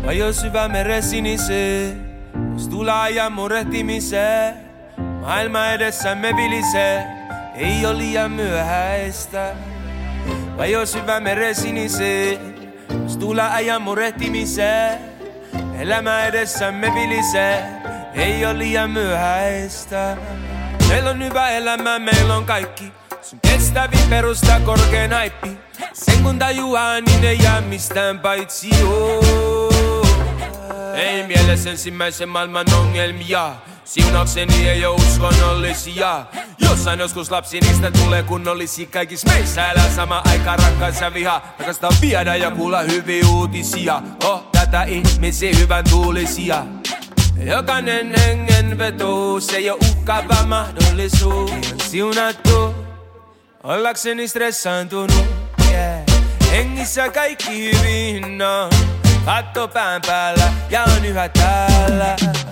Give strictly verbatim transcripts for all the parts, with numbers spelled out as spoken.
Vai jos sydämen sinisee, jos tulee ja murehtimiseen. Maailma edessämme vilisee, ei oo liian myöhäistä. Vai jos sydämen sinisee, jos tulee ajan murehtimiseen. Elämä edessämme vilisee, ei oo liian myöhäistä. Meillä on hyvä elämä, meillä on kaikki. Sun kestävi perusta korkein haippi. Sen kun tajuaa, niin ei jää mistään paitsi oo. Ei mielessä ensimmäisen maailman ongelmia. Siunaukseni ei oo uskonnollisia. Jossain joskus lapsi niistä tulee kunnollisia. Kaikis meissä elää sama aika rakkaus ja viha. Rakastaa viedä ja kuulla hyviä uutisia. Oh, tätä ihmisiä hyvän tuulisia. Jokainen hengenveto, se ei oo uhkaava mahdollisuus. Ihan siunattu, ollakseni stressaantunut, yeah. Hengissä kaikki hyvin on. Katto pään päällä ja on yhä täällä.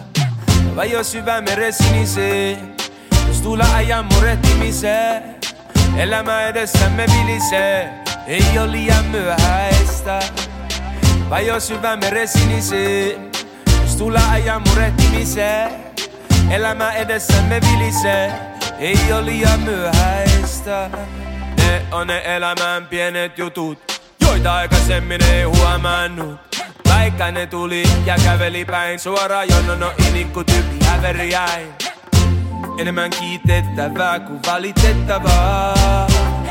Vai jos sydämen sinisee, jos tulee ajan murehtimiseen. Elämä edessämme vilisee, ei oo liian myöhäistä. Vai jos sydämen sinisee, jos tulee ajan murehtimiseen. Elämä edessämme vilisee, ei oo liian myöhäistä. Ne on ne elämän pienet jutut, joita aikaisemmin ei huomannut. Vaikka ne tuli ja käveli päin suoraan, jonnon on inikku tyyppi häveriäin. Enemmän kiitettävää kuin valitettavaa.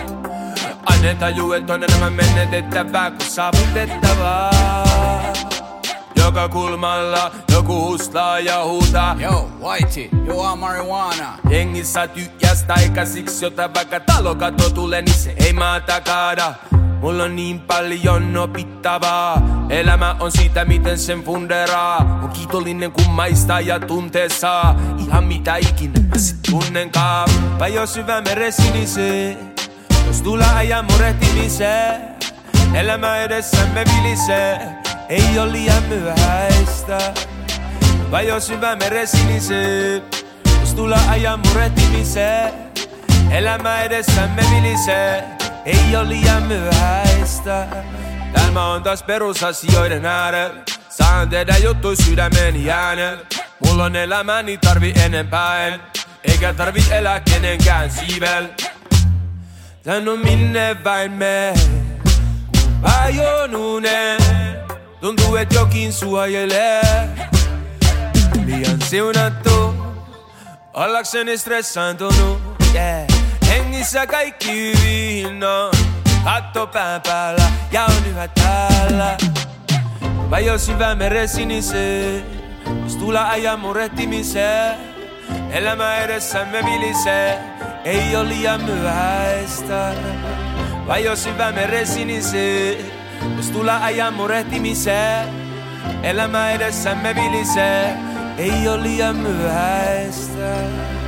Aina tajuu, et on enemmän menetettävää kuin saavutettavaa. Joka kulmalla joku hustlaa ja huutaa. Yo, Whitey, you want marijuana? Jengissä tyhjästä eikä siksi, jota vaikka talokato tulee, niin se ei maata kaada. Mulla on niin paljon opittavaa. Elämä on siitä, miten sen funderaa. On kiitollinen kun maistaa ja tuntee saa. Ihan mitä ikinä mä sit tunnenkaan. Vai jos sydämen sinisee, jos tulee ajan murehtimiseen. Elämä edessämme vilisee, ei oo liian myöhäistä. Vai jos sydämen sinisee, jos tulee ajan murehtimiseen. Elämä edessämme vilisee, ei oo liian myöhäistä. Täällä mä oon taas perusasioiden äärellä. Saan tehdä juttui sydämeni äänellä. Mulla on elämäni, tarvi enempää en. Eikä tarvi elää kenenkään siivel. Tän on minne vain me. Vajon unen. Tuntuu et jokin suojelee. Liian siunattu, ollakseni stressaantunut, yeah. Hengissä kaikki hyvin on. Katto pään päällä ja on yhä täällä. Vai jos sydämen sinisee, jos tulee ajan murehtimiseen. Elämä edessämme vilisee, ei oo liian myöhäistä. Vai jos sydämen sinisee, jos tulee ajan murehtimiseen. Elämä edessämme vilisee, ei oo liian myöhäistä.